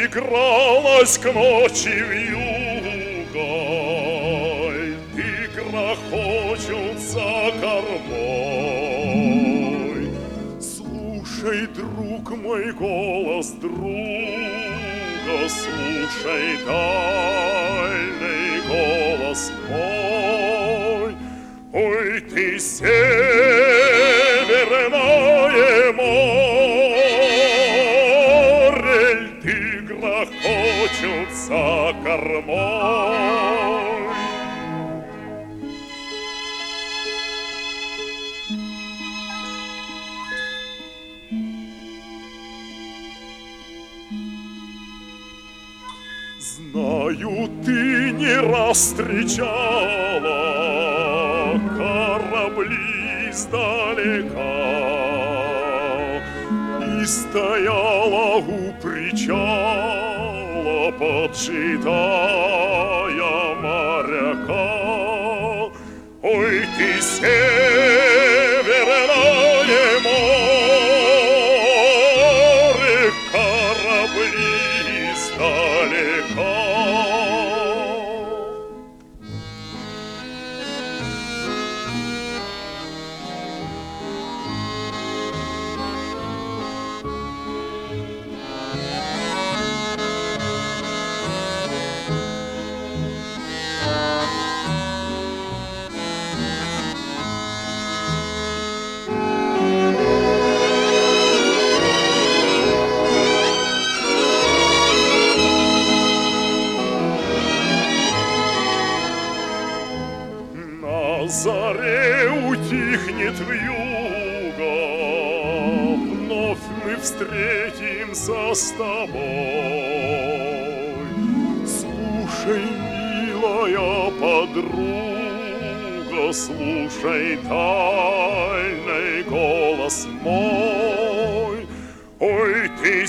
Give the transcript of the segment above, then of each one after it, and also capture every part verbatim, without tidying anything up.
прикралась к ночи вьюгой, ты грохочут за кормой. Слушай, друг мой, голос друга, слушай дальний голос мой. Ой, ты северное море, ты грохочут за кормой. Знаю, ты не раз встречала корабли издалека и стояла у причала, поджидая моряка. Ой, ты северное море, корабли издалека. На заре утихнет вьюга, вновь мы встретимся с тобой. Слушай, милая подруга, слушай тайный голос мой. Ой, ты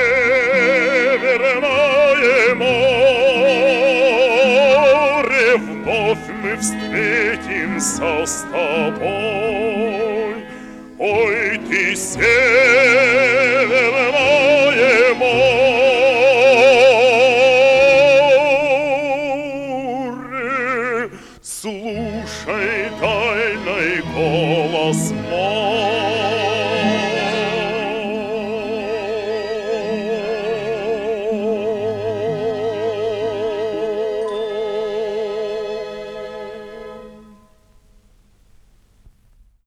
северное море, вновь мы встретимся с тобой.